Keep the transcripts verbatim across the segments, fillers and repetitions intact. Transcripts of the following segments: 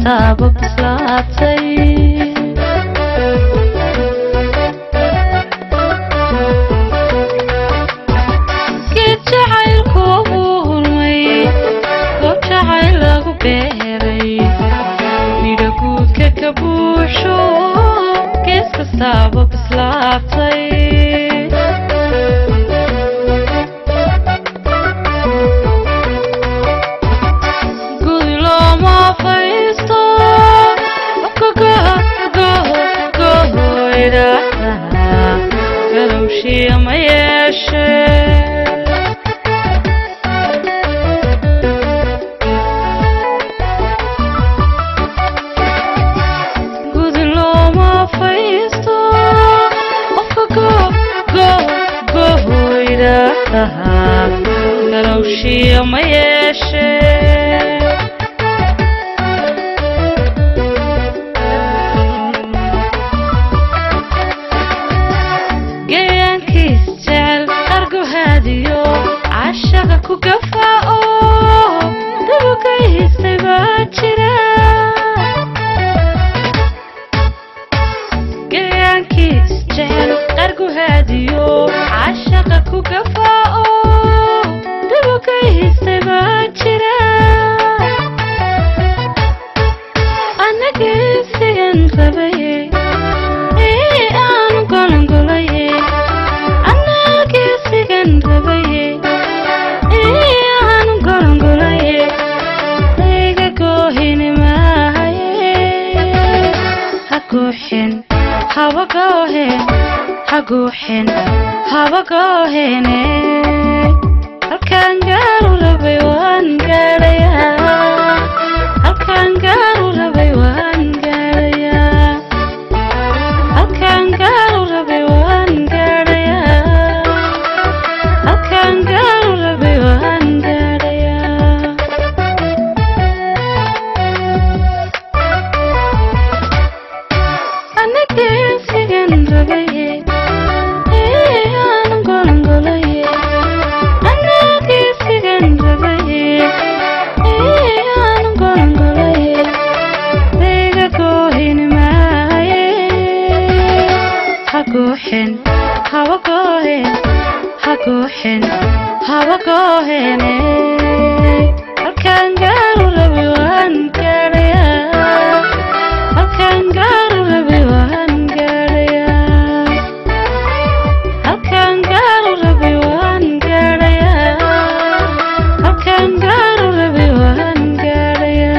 كستاب بسلاتي كيف جعل كوبورمي كوب جعل لغو بيري ميرقود ككبوشو كيف كستاب بسلاتي شي ما يشي قد لو ما فيستو أفكو قو قو إلها قالوا شي ما يشي كوكفاء دلوكي سباتشرا جيانكي سجل قرقو هاديو عشق كوكفاء دلوكي سباتشرا أنا كيسين خبيه إيه أنا قولن قوليه أنا كيسين خبيه Haguhin, hawagohin, haguhin, hawagohin. Halkan garu labay wan garaya, halkan garu labay wan garaya, halkan garu labay wan garaya, halkan garu labay wan garaya. Haguhin, hawagohin, haguhin, hawagohin. Halkan garu labay wan garaya, halkan garu labay wan garaya, halkan garu labay wan garaya, halkan garu labay wan garaya.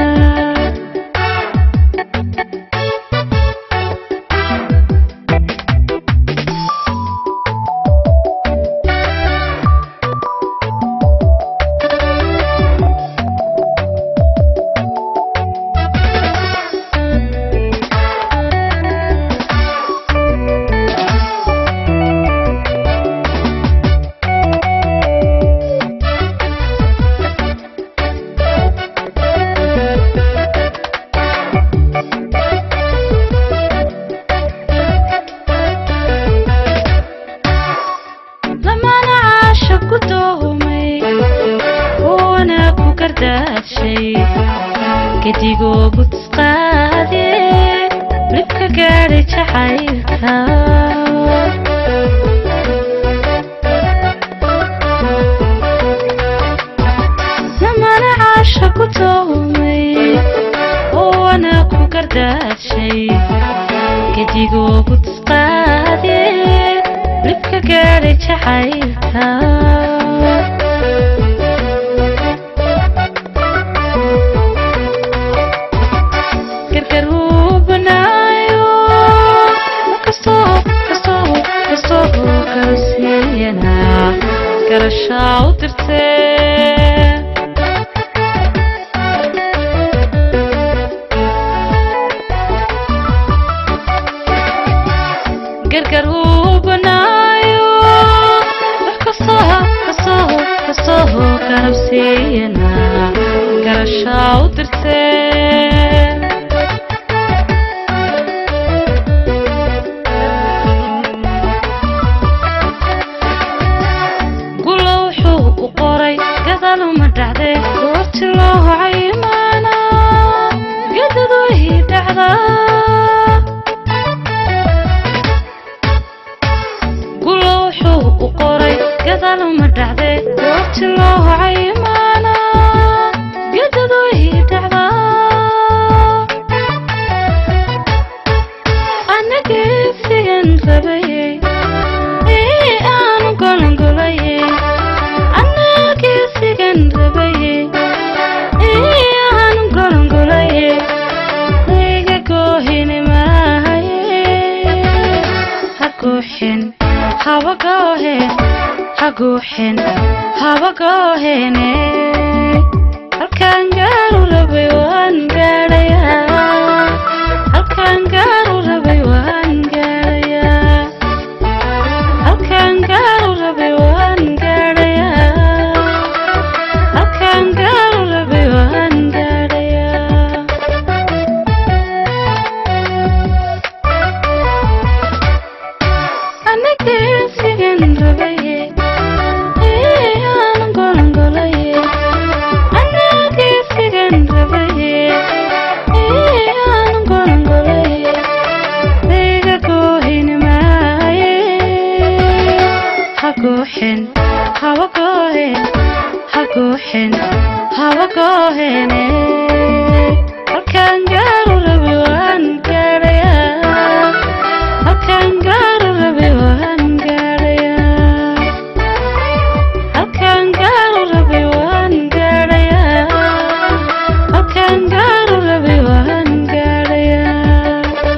كتيجو بتسقادي لبكا قاري تحايلها لما أنا عاشق وتومي وأنا كوكردات شي كتيجو بتسقادي لبكا قاري تحايلها Karasha utirte Gargaru banayo Kasaha, kasaha, kasaha Karabsiyana Karasha utirte قالوا ما تعدي قلت له عيمانا قددوا dhacday waqti loo caymaana gedadu ii dhacdaa anaga sigan rabayay ee aan golongolayay anaga sigan rabayay ee aan golongolayay iga goohine maahaye ha goohin haba goohin ha goohin haba goohine halkaan gaaru rabay waan gaadhayaa halkaan gaaru rabay waan gaadhayaa halkaan gaaru rabay waan gaadhayaa halkaan gaaru rabay waan gaadhayaa anaga sigan rabayay ee aan golongolayay anaga sigan rabayay ee aan golongolayay iga goohin maahaye ha goohin haba goohin ha goohin haba goohine halkaan gaaru rabay waan gaadhayaa halkaan gaaru rabay waan gaadhayaa halkaan gaaru rabay waan gaadhayaa halkaan gaaru rabay waan gaadhayaa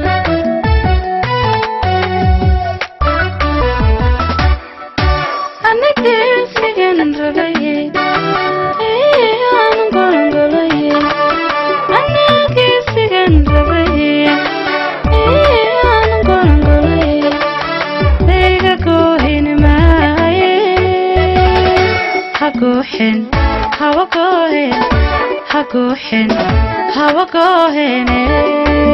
anaga sigan rabayay ee aan golongolayay anaga sigan rabayay ee aan golongolayay iga goohin maahaye ha goohin haba goohin ha goohin haba goohine